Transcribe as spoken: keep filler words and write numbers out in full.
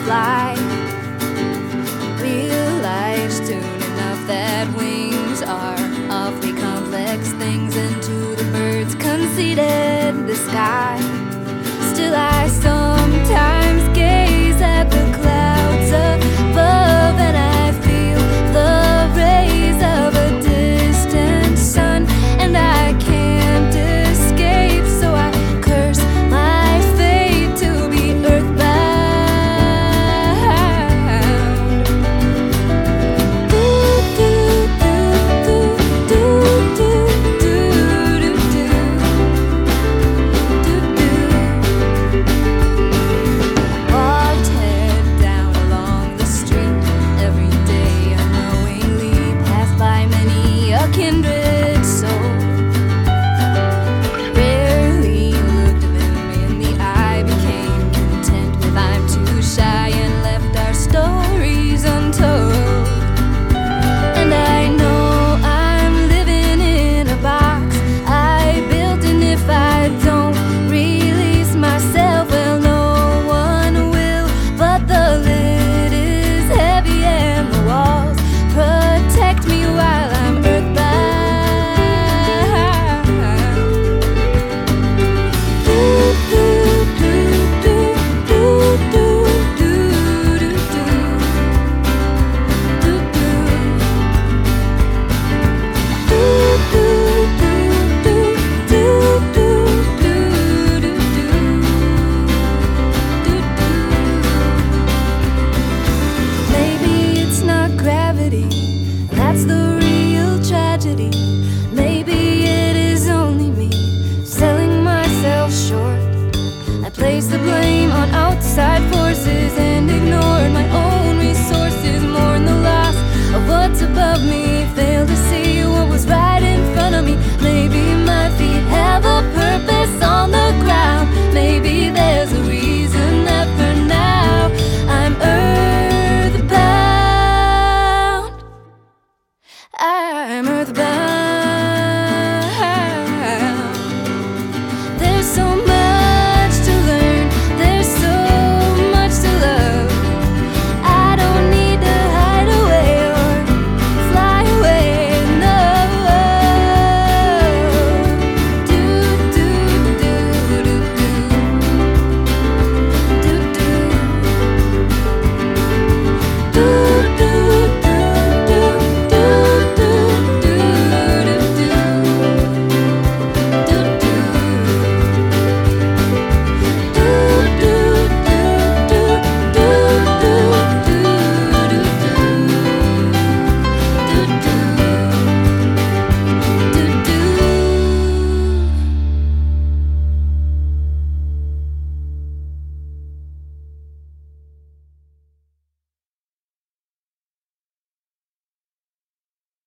fly. Realize soon enough that wings are awfully complex things, and to the birds conceded the sky. Still I sometimes gaze at the clouds above, and I feel the rays of a distant sun, and I can't escape, so I curse my fate to be earthbound. Walked head down along the street every day, unknowingly passed by many a kindred soul. Rarely looked them in the eye, became content with I'm too shy, and left our stories untold. And I know I'm living in a box I built, and if I don't release myself, well, no one will. But the lid is heavy and the walls protect me while I'm earthbound. Maybe it's not gravity, that's the real tragedy. Maybe it is only me selling myself short. I place the blame on outside forces and ignored my own resources, mourn the loss of what's above me.